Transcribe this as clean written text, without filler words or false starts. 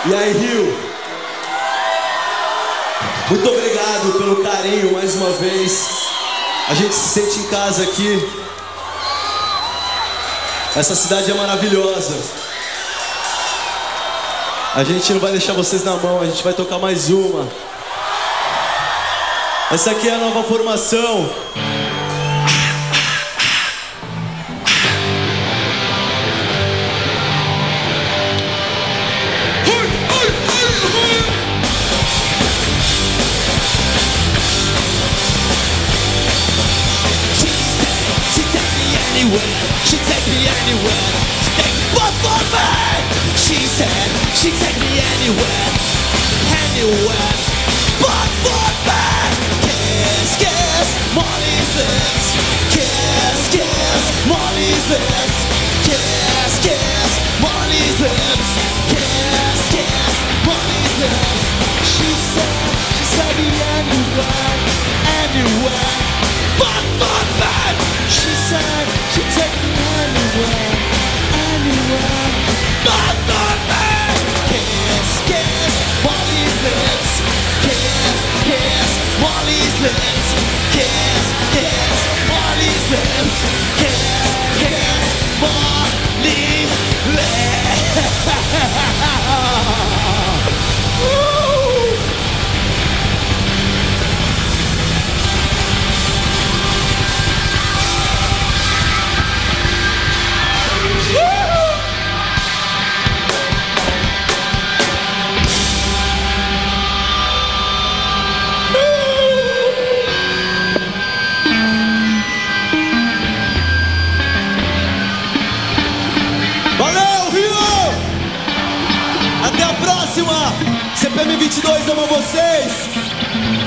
E aí, Rio? Muito obrigado pelo carinho mais uma vez. A gente se sente em casa aqui. Essa cidade é maravilhosa. A gente não vai deixar vocês na mão, a gente vai tocar mais uma. Essa aqui é a nova formação. She take me anywhere. Stay but for me. She said she take me anywhere, anywhere but for me. Kiss, kiss, Molly's lips. Kiss, kiss, Molly's lips. Kiss, kiss, Molly's lips. Kiss, kiss, Molly's lips. She said me anywhere, anywhere but for me. She said she'd take me anywhere, anywhere but for me. Kiss, kiss, Molly's lips. Kiss, kiss, Molly's lips. Kiss, kiss, Molly's lips. Kiss, kiss, Molly's lips. Valeu, Rio! Até a próxima! CPM 22 ama vocês!